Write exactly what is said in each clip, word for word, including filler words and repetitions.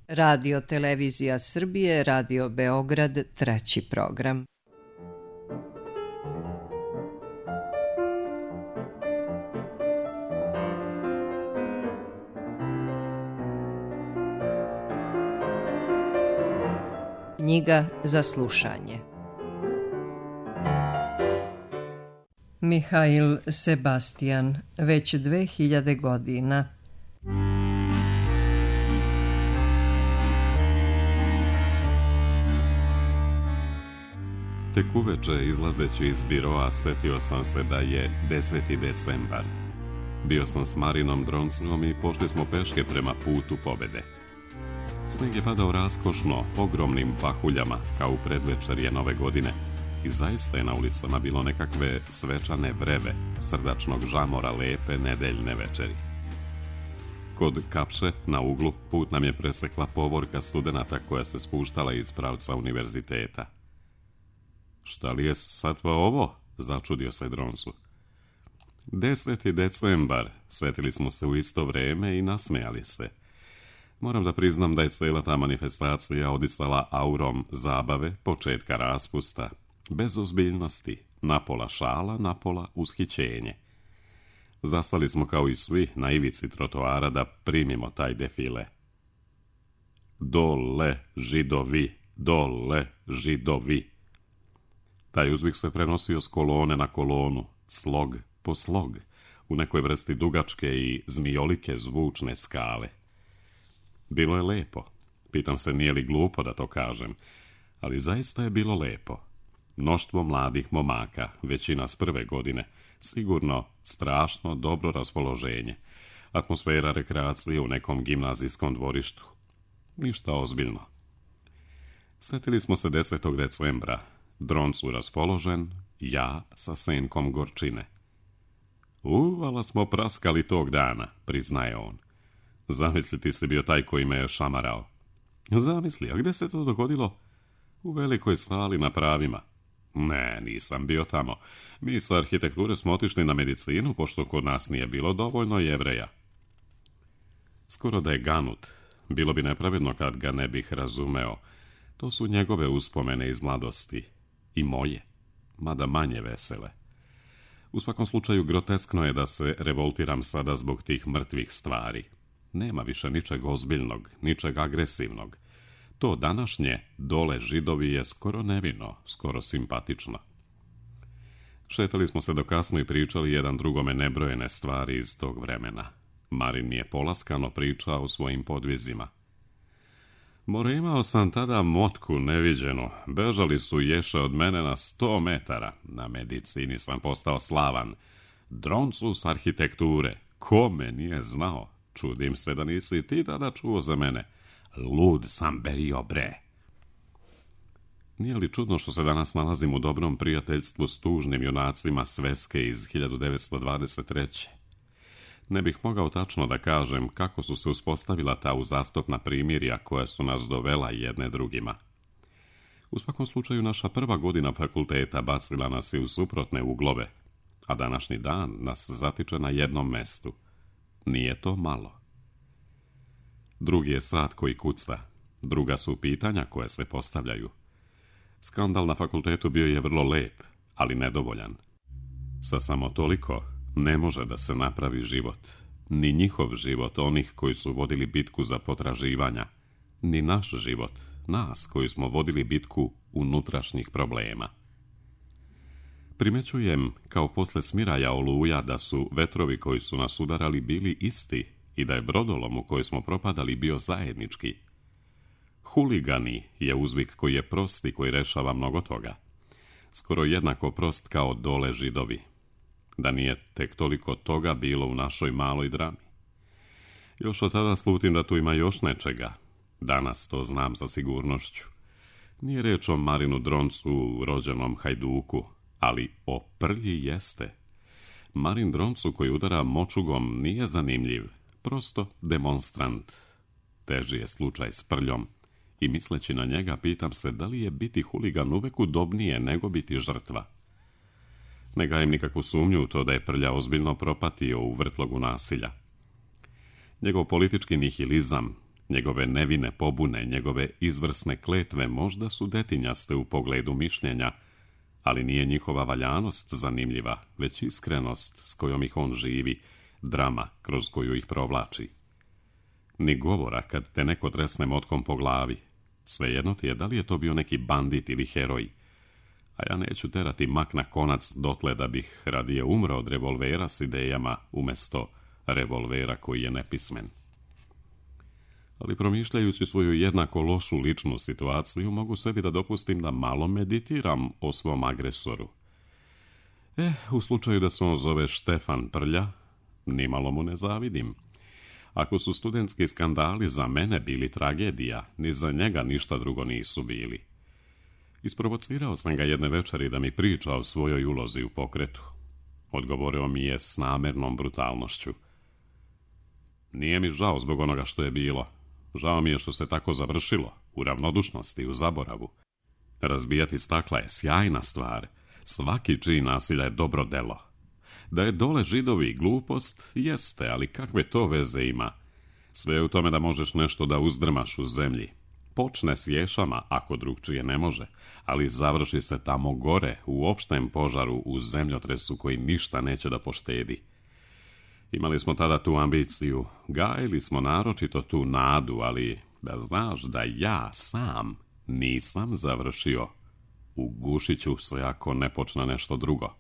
Radio Televizija Srbije, Radio Beograd, treći program. Knjiga za slušanje. Mihail Sebastian, već dve hiljade godina. Tek uveče, izlazeći iz biroa, setio sam se da je deseti decembar. Bio sam s Marinom Droncom i pošli smo peške prema putu pobede. Sneg je padao raskošno, ogromnim pahuljama, kao u predvečerje nove godine, i zaista je na ulicama bilo nekakve svečane vreve, srdačnog žamora lepe nedeljne večeri. Kod Kapše, na uglu, put nam je presekla povorka studenata koja se spuštala iz pravca univerziteta. Šta li je sad pa ovo? Začudio se Droncu. Deseti decembar, setili smo se u isto vreme i nasmejali se. Moram da priznam da je cela ta manifestacija odisala aurom zabave, početka raspusta, bez ozbiljnosti, napola šala, napola ushićenje. Zastali smo kao i svi na ivici trotoara da primimo taj defile. Dole, židovi, dole, židovi. Taj uzvik se prenosio s kolone na kolonu, slog po slog, u nekoj vrsti dugačke i zmijolike zvučne skale. Bilo je lepo. Pitam se nije li glupo da to kažem, ali zaista je bilo lepo. Mnoštvo mladih momaka, većina s prve godine, sigurno strašno dobro raspoloženje. Atmosfera rekreacije u nekom gimnazijskom dvorištu. Ništa ozbiljno. Sjetili smo se desetog decembra. Droncu raspoložen, ja sa senkom gorčine. Uvala smo praskali tog dana, priznaje on. Zamisli ti si bio taj koji me je šamarao. Zamisli, a gdje se to dogodilo? U velikoj sali na pravima. Ne, nisam bio tamo. Mi sa arhitekture smo otišli na medicinu, pošto kod nas nije bilo dovoljno Jevreja. Skoro da je ganut. Bilo bi nepravedno kad ga ne bih razumeo. To su njegove uspomene iz mladosti. I moje, mada manje vesele. U svakom slučaju groteskno je da se revoltiram sada zbog tih mrtvih stvari. Nema više ničeg ozbiljnog, ničeg agresivnog. To današnje dole židovi je skoro nevino, skoro simpatično. Šetali smo se do kasno i pričali jedan drugome nebrojene stvari iz tog vremena. Marin je polaskano pričao o svojim podvizima. More, imao sam tada motku neviđenu. Bežali su ješe od mene na sto metara. Na medicini sam postao slavan. Droncu s arhitekture. Ko me nije znao? Čudim se da nisi ti tada čuo za mene. Lud sam berio, bre. Nije li čudno što se danas nalazim u dobrom prijateljstvu s tužnim junacima Sveske iz hiljadu devetsto dvadeset treće. Ne bih mogao tačno da kažem kako su se uspostavila ta uzastopna primirja koja su nas dovela jedne drugima. U svakom slučaju naša prva godina fakulteta bacila nas i u suprotne uglove, a današnji dan nas zatiče na jednom mestu. Nije to malo. Drugi je sat koji kucta, druga su pitanja koje se postavljaju. Skandal na fakultetu bio je vrlo lep, ali nedovoljan. Sa samo toliko ne može da se napravi život, ni njihov život onih koji su vodili bitku za potraživanja, ni naš život, nas koji smo vodili bitku unutrašnjih problema. Primećujem, kao posle smiraja oluja, da su vetrovi koji su nas udarali bili isti i da je brodolom u koji smo propadali bio zajednički. Huligani je uzvik koji je prost i koji rešava mnogo toga. Skoro jednako prost kao dole židovi. Da nije tek toliko toga bilo u našoj maloj drami. Još od tada slutim da tu ima još nečega. Danas to znam sa sigurnošću. Nije reč o Marinu Droncu, rođenom hajduku, ali o prlji jeste. Marin Droncu koji udara močugom nije zanimljiv, prosto demonstrant. Teži je slučaj s prljom i misleći na njega pitam se da li je biti huligan uvek udobnije nego biti žrtva. Ne gajem nikakvu sumnju u to da je prlja ozbiljno propatio u vrtlogu nasilja. Njegov politički nihilizam, Njegove nevine pobune, njegove izvrsne kletve možda su detinjaste u pogledu mišljenja, ali nije njihova valjanost zanimljiva, već iskrenost s kojom ih on živi, drama kroz koju ih provlači. Ni govora kad te neko tresne motkom po glavi. Svejedno ti je da li je to bio neki bandit ili heroj. A ja neću terati mak na konac dotle da bih radije umro od revolvera s idejama umjesto revolvera koji je nepismen. Ali promišljajući svoju jednako lošu ličnu situaciju, mogu sebi da dopustim da malo meditiram o svom agresoru. E, u slučaju da se on zove Štefan Prlja, nimalo mu ne zavidim. Ako su studentski skandali za mene bili tragedija, ni za njega ništa drugo nisu bili. Isprovocirao sam ga jedne večeri da mi priča o svojoj ulozi u pokretu. Odgovorio mi je s namernom brutalnošću. Nije mi žao zbog onoga što je bilo. Žao mi je što se tako završilo, u ravnodušnosti, u zaboravu. Razbijati stakla je sjajna stvar. Svaki čin nasilja je dobro delo. Da je dole Židovi glupost, jeste, ali kakve to veze ima? Sve je u tome da možeš nešto da uzdrmaš u zemlji. Počne s ješama, ako drugčije ne može, ali završi se tamo gore, u opštem požaru, u zemljotresu koji ništa neće da poštedi. Imali smo tada tu ambiciju, gajili smo naročito tu nadu, ali da znaš da ja sam nisam završio. Ugušit ću se ako ne počne nešto drugo.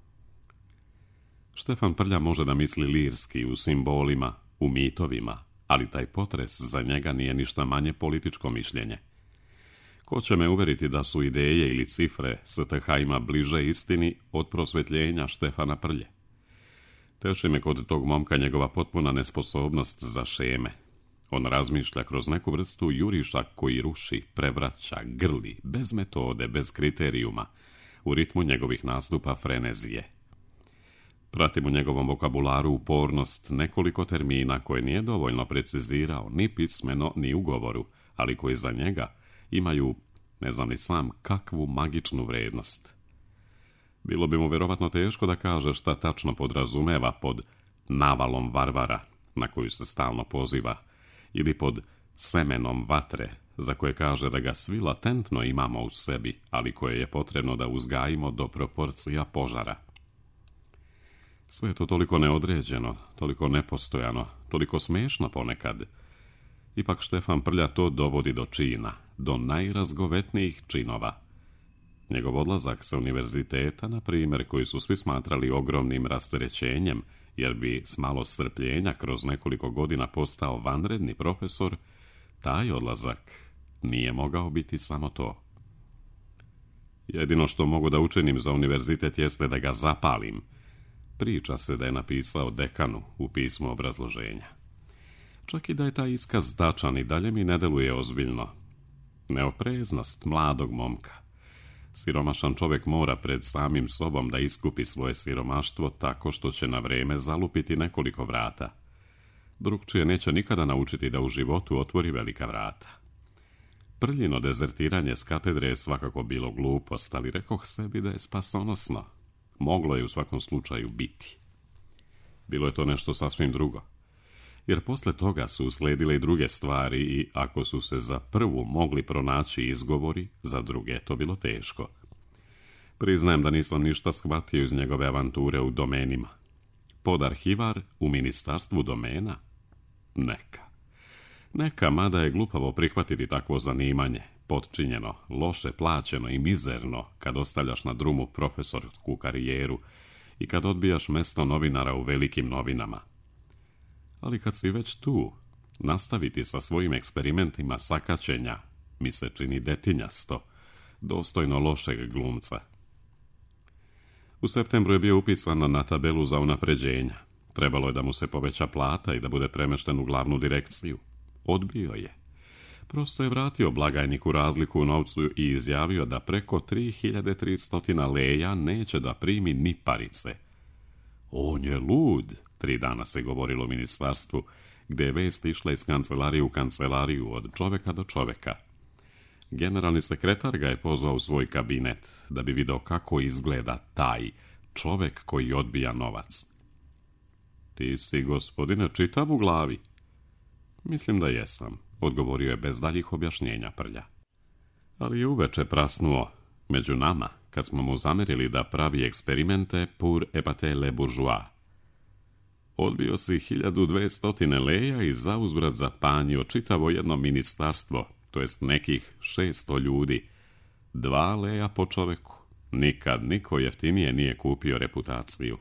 Štefan Prlja može da misli lirski, u simbolima, u mitovima, ali taj potres za njega nije ništa manje političko mišljenje. Ko će me uveriti da su ideje ili cifre S T H ima bliže istini od prosvjetljenja Štefana Prlje? Teši me kod tog momka njegova potpuna nesposobnost za šeme. On razmišlja kroz neku vrstu juriša koji ruši, prevraća, grli, bez metode, bez kriterijuma, u ritmu njegovih nastupa frenezije. Pratim u njegovom vokabularu upornost nekoliko termina koje nije dovoljno precizirao ni pismeno ni u govoru, ali koji za njega imaju, ne znam ni sam, kakvu magičnu vrednost. Bilo bi mu vjerovatno teško da kaže šta tačno podrazumeva pod navalom varvara, na koju se stalno poziva, ili pod semenom vatre, za koje kaže da ga svi latentno imamo u sebi, ali koje je potrebno da uzgajimo do proporcija požara. Sve je to toliko neodređeno, toliko nepostojano, toliko smešno ponekad. Ipak Štefan Prlja to dovodi do čina, do najrazgovetnijih činova. Njegov odlazak sa univerziteta, na primjer, koji su svi smatrali ogromnim rasterećenjem, jer bi s malo strpljenja kroz nekoliko godina postao vanredni profesor, taj odlazak nije mogao biti samo to. Jedino što mogu da učinim za univerzitet jeste da ga zapalim. Priča se da je napisao dekanu u pismu obrazloženja. Čak i da je taj iskaz tačan i dalje mi ne deluje ozbiljno. Neopreznost mladog momka. Siromašan čovjek mora pred samim sobom da iskupi svoje siromaštvo tako što će na vreme zalupiti nekoliko vrata. Drugčije neće nikada naučiti da u životu otvori velika vrata. Prljino dezertiranje s katedre je svakako bilo glupost, ali rekoh sebi da je spasonosno. Moglo je u svakom slučaju biti. Bilo je to nešto sasvim drugo. Jer posle toga su uslijedile i druge stvari i ako su se za prvu mogli pronaći izgovori, za druge to bilo teško. Priznajem da nisam ništa shvatio iz njegove avanture u domenima. Podarhivar u ministarstvu domena? Neka. Neka, mada je glupavo prihvatiti takvo zanimanje, potčinjeno, loše plaćeno i mizerno kad ostavljaš na drumu profesorsku karijeru i kad odbijaš mesto novinara u velikim novinama. Ali kad si već tu, nastaviti sa svojim eksperimentima sakaćenja mi se čini detinjasto, dostojno lošeg glumca. U septembru je bio upisan na tabelu za unapređenja. Trebalo je da mu se poveća plata i da bude premešten u glavnu direkciju. Odbio je. Prosto je vratio blagajniku razliku u novcu i izjavio da preko tri hiljade tristo leja neće da primi ni parice. On je lud, tri dana se govorilo u ministarstvu, gdje je vest išla iz kancelarije u kancelariju, od čovjeka do čovjeka. Generalni sekretar ga je pozvao u svoj kabinet, da bi video kako izgleda taj čovjek koji odbija novac. Ti si, gospodine, čitav u glavi. Mislim da jesam, odgovorio je bez daljih objašnjenja Prlja. Ali je uveče prasnuo među nama, kad smo mu zamerili da pravi eksperimente pour épater les bourgeois. Odbio si hiljadu dvestotine leja i zauzvrat zapanjio čitavo jedno ministarstvo, to jest nekih šesto ljudi. Dva leja po čoveku. Nikad niko jeftinije nije kupio reputaciju.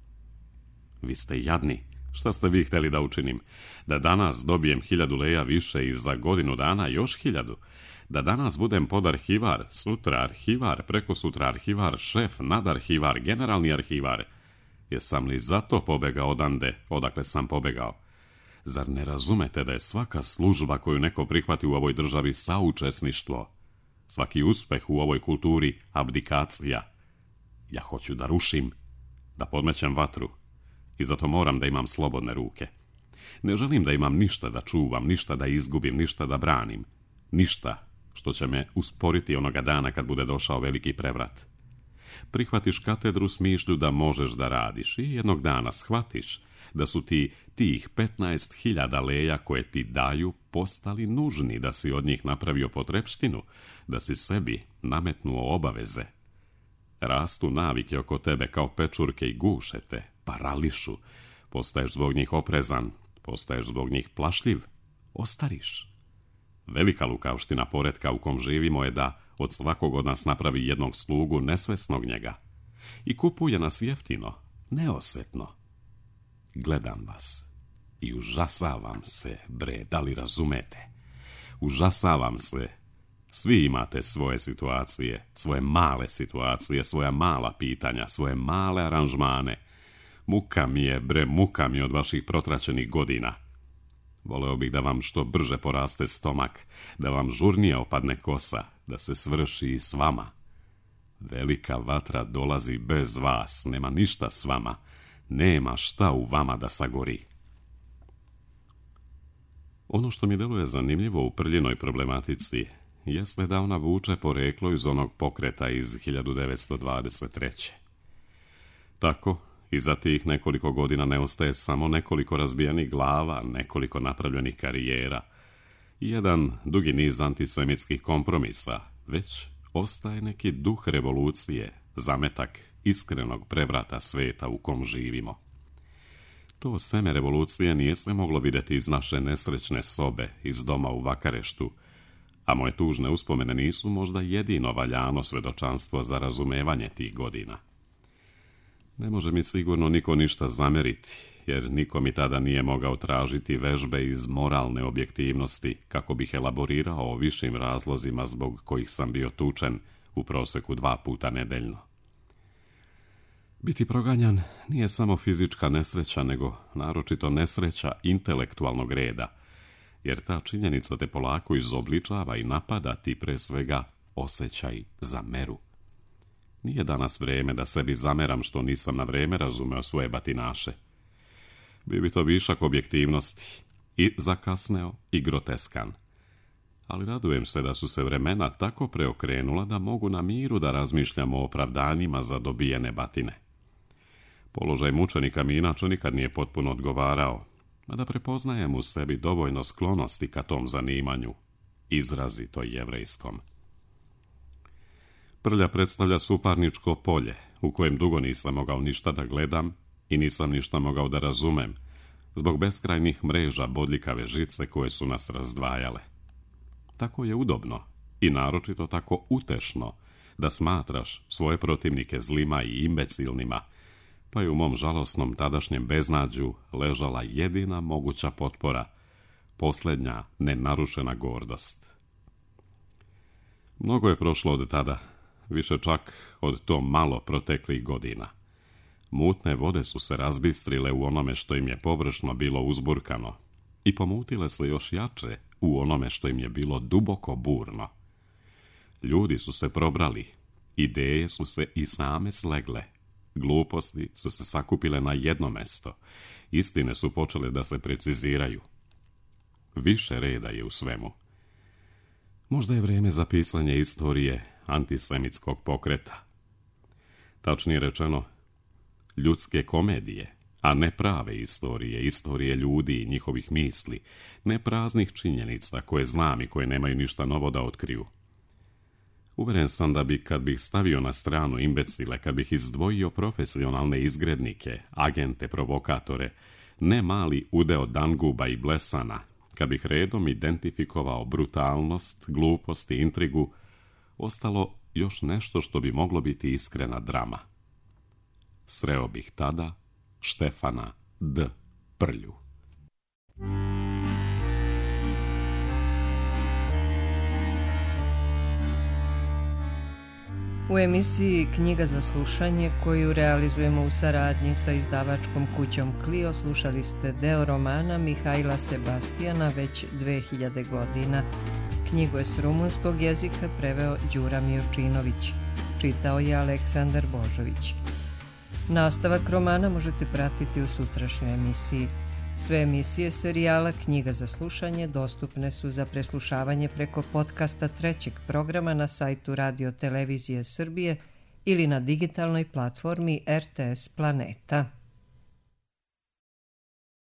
Vi ste jadni. Šta ste vi htjeli da učinim? Da danas dobijem hiljadu leja više i za godinu dana još hiljadu? Da danas budem podarhivar, sutra arhivar, preko sutra arhivar, šef, nadarhivar, generalni arhivar? Jesam li zato pobegao odande, odakle sam pobegao? Zar ne razumete da je svaka služba koju neko prihvati u ovoj državi saučesništvo? Svaki uspeh u ovoj kulturi abdikacija. Ja hoću da rušim, da podmećem vatru. I zato moram da imam slobodne ruke. Ne želim da imam ništa da čuvam, ništa da izgubim, ništa da branim. Ništa što će me usporiti onoga dana kad bude došao veliki prevrat. Prihvatiš katedru s mišlju da možeš da radiš i jednog dana shvatiš da su ti tih petnaest hiljada leja koje ti daju postali nužni, da si od njih napravio potrepštinu, da si sebi nametnuo obaveze. Rastu navike oko tebe kao pečurke i guše te, parališu. Postaješ zbog njih oprezan, postaješ zbog njih plašljiv, ostariš. Velika lukavština poretka u kom živimo je da od svakog od nas napravi jednog slugu nesvesnog njega i kupuje nas jeftino, neosetno. Gledam vas i užasavam se, bre, da li razumete? Užasavam se. Svi imate svoje situacije, svoje male situacije, svoja mala pitanja, svoje male aranžmane. Muka mi je, bre, muka mi od vaših protraćenih godina. Voleo bih da vam što brže poraste stomak, da vam žurnije opadne kosa, da se svrši i s vama. Velika vatra dolazi bez vas, nema ništa s vama, nema šta u vama da sagori. Ono što mi deluje zanimljivo u Prljinoj problematici jeste da ona vuče poreklo iz onog pokreta iz hiljadu devetsto dvadeset treće. Tako, i za tih nekoliko godina ne ostaje samo nekoliko razbijenih glava, nekoliko napravljenih karijera i jedan dugi niz antisemitskih kompromisa, već ostaje neki duh revolucije, zametak iskrenog prevrata sveta u kom živimo. To seme revolucije nije sve moglo vidjeti iz naše nesrećne sobe, iz doma u Vakareštu, a moje tužne uspomene nisu možda jedino valjano svedočanstvo za razumevanje tih godina. Ne može mi sigurno niko ništa zameriti, jer niko mi tada nije mogao tražiti vežbe iz moralne objektivnosti kako bih elaborirao o višim razlozima zbog kojih sam bio tučen u proseku dva puta nedeljno. Biti proganjan nije samo fizička nesreća, nego naročito nesreća intelektualnog reda, jer ta činjenica te polako izobličava i napada ti pre svega osjećaj za meru. Nije danas vreme da sebi zameram što nisam na vreme razumeo svoje batinaše. Bio bi to višak objektivnosti, i zakasneo i groteskan. Ali radujem se da su se vremena tako preokrenula da mogu na miru da razmišljamo o opravdanjima za dobijene batine. Položaj mučenika mi inače nikad nije potpuno odgovarao, mada prepoznajem u sebi dovoljno sklonosti ka tom zanimanju, izrazito jevrejskom. Prlja predstavlja suparničko polje, u kojem dugo nisam mogao ništa da gledam i nisam ništa mogao da razumem, zbog beskrajnih mreža bodljikave žice koje su nas razdvajale. Tako je udobno i naročito tako utešno da smatraš svoje protivnike zlima i imbecilnima, pa je u mom žalosnom tadašnjem beznađu ležala jedina moguća potpora, posljednja nenarušena gordost. Mnogo je prošlo od tada, više čak od to malo proteklih godina. Mutne vode su se razbistrile u onome što im je površno bilo uzburkano i pomutile se još jače u onome što im je bilo duboko burno. Ljudi su se probrali, ideje su se i same slegle, gluposti su se sakupile na jedno mesto, istine su počele da se preciziraju. Više reda je u svemu. Možda je vrijeme za pisanje istorije antisemitskog pokreta. Tačnije rečeno, ljudske komedije a ne prave istorije, istorije ljudi i njihovih misli, ne praznih činjenica koje znam i koje nemaju ništa novo da otkriju. Uveren sam da bi, kad bih stavio na stranu imbecile, kad bih izdvojio profesionalne izgrednike, agente, provokatore, ne mali udeo danguba i blesana, kad bih redom identifikovao brutalnost, glupost i intrigu, ostalo još nešto što bi moglo biti iskrena drama. Sreo bih tada Štefana D. Prlju. U emisiji Knjiga za slušanje, koju realizujemo u saradnji sa izdavačkom kućom Clio, slušali ste deo romana Mihajla Sebastijana Već dve hiljade godina. Knjigu je s rumunskog jezika preveo Đura Miočinović. Čitao je Aleksandar Božović. Nastavak romana možete pratiti u sutrašnjoj emisiji. Sve emisije serijala Knjiga za slušanje dostupne su za preslušavanje preko podcasta trećeg programa na sajtu Radio Televizije Srbije ili na digitalnoj platformi R T S Planeta.